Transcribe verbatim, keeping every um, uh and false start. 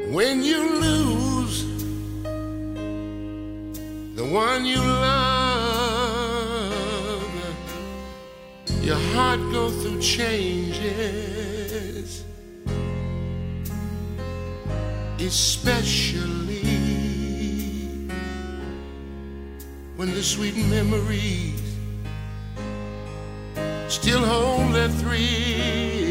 When you lose the one you love, your heart goes through changes, especially when the sweet memories still hold their thrill.